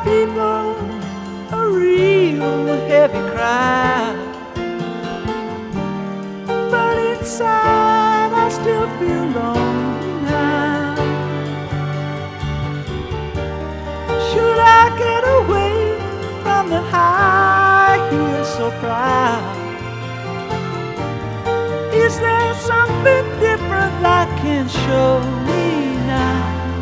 people a real heavy cry, but inside I still feel lonely now. Should I get away from the high heel so proud? Is there something different life can show me now?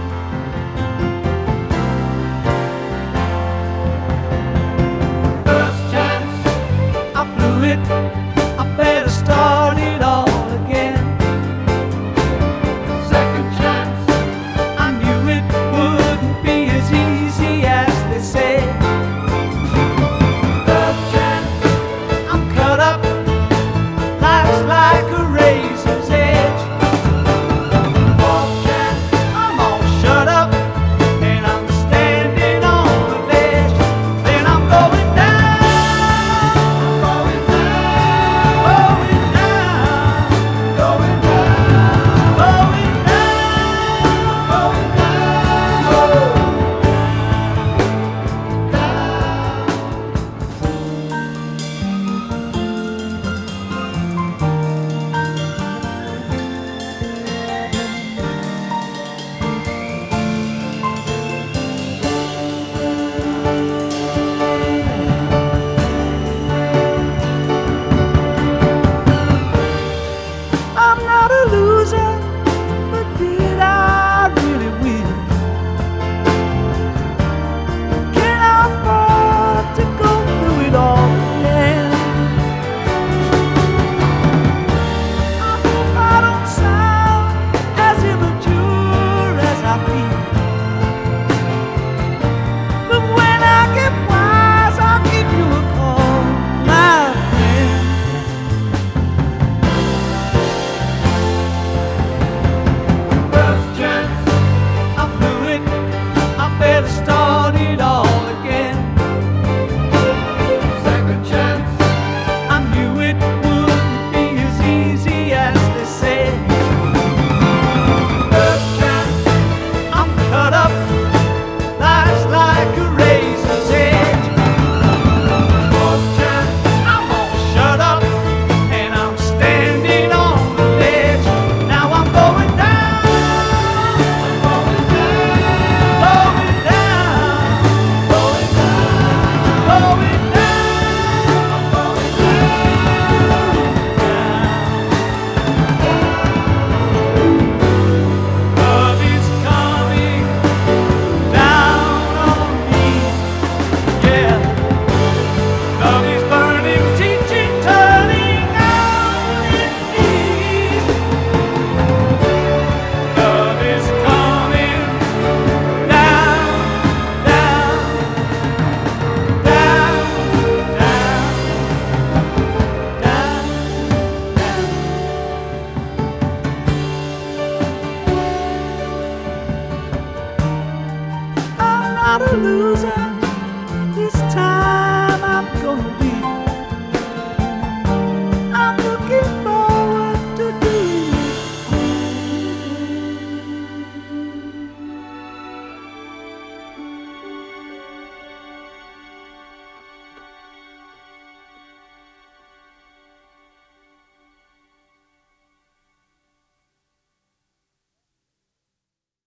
First chance, I blew it, I better start it all again. Second chance, I knew it wouldn't be as easy as they said. Third chance, I'm cut up, life's like a razor's edge. Fourth chance, I'm all shut up and I'm standing on the ledge. Then I'm going down, going down, going down, going down, going I'm not a loser, but did I really win? Can I afford to go through it all again? I hope I don't sound as immature as I feel, but when I get wise, I'll give you a call, my friend. First chance, I blew it, I better start it all again. Second chance, I knew it wouldn't be as easy as they said. Third chance, I'm cut up, life's like a razor's edge. Fourth chance, I'm all shut up and I'm standing on the ledge. Now I'm going down, going down, going down, going down, going down, going down. Love is coming down on me, yeah. Love is burning, teaching, turning out in me. Love is coming down, down, down, down, down. I'm not a loser.